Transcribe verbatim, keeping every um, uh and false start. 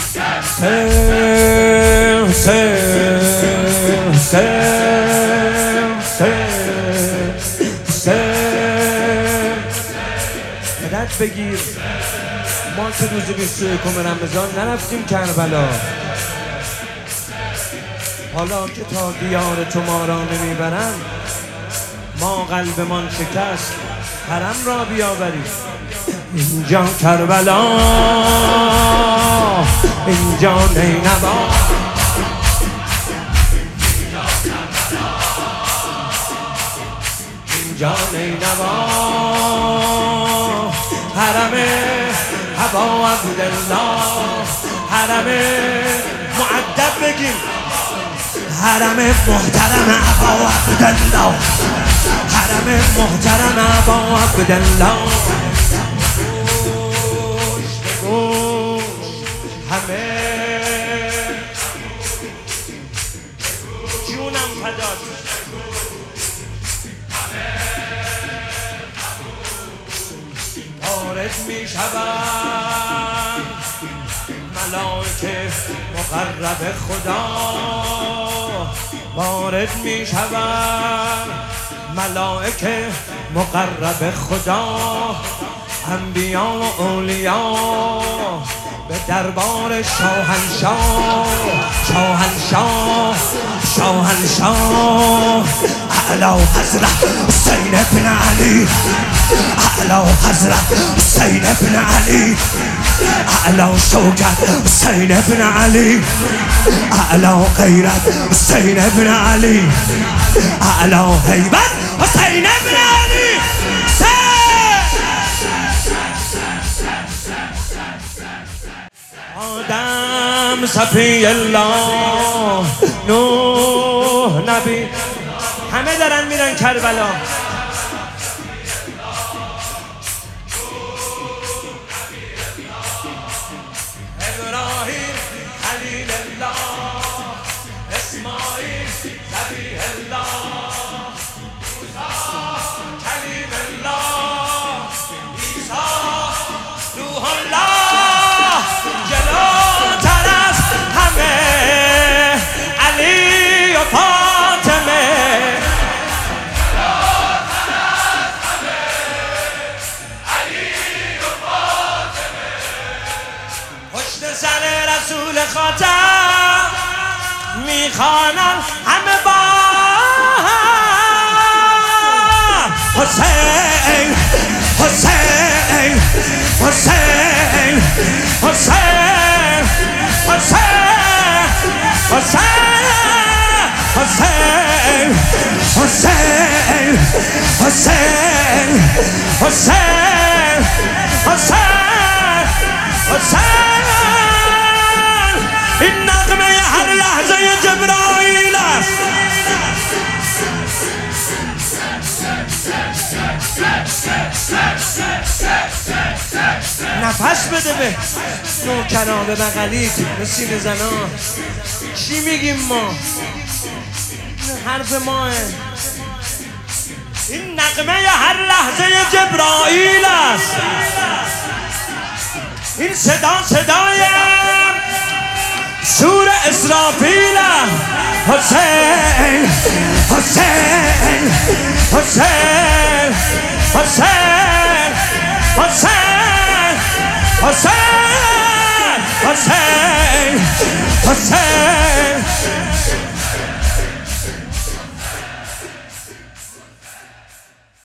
سر سر سر سر سر مدد بگیر. ما که روز بیست و یکم رمضان نرفتیم کربلا، حالا که تا دیار تو ما را نمیبرم، ما قلبمان شکست حرم را بیاوریم. اینجا کربلا، اینجا نینوا، اینجا نینوا، حرم ابا عبدالله، حرم مؤدب بگیم، حرم محترم ابا عبدالله، حرم محترم ابا عبدالله. همه جونم فدات، وارد می شوند ملائکه مقرب خدا، وارد می شوند ملائکه مقرب خدا، انبیا و اولیا به دربار شاهنشاه، شاهنشاه شاهنشاه اعلی حضرت حسین بن علی، اعلی حضرت حسین بن علی، اعلی شوکت حسین بن علی، اعلی غیرت حسین بن علی، اعلی هیبت حسین بن علی. آدم صفی الله، نوح نبی، همه دارن میرن کربلا. ابراهیم خلیل الله، اسماعیل ذبیح الله، کلیم الله، عیسی روح الله، جلوتر از همه علی و فاطمه، جلوتر از همه علی و فاطمه، پشت سر رسول خاتم میخوانن همه با حسین حسین حسین حسین حسین حسین حسین حسین حسین حسین حسین حسین. این نغمه هر لحظه جبرائیل است. نفس بده به نوکران، به بغلیت، به سینه زنان. چی میگیم ما؟ حرف ماه. این نغمه هر لحظه جبرائیل است. این صدا صدای شور اسرافیل است. حسین حسین حسین حسین حسین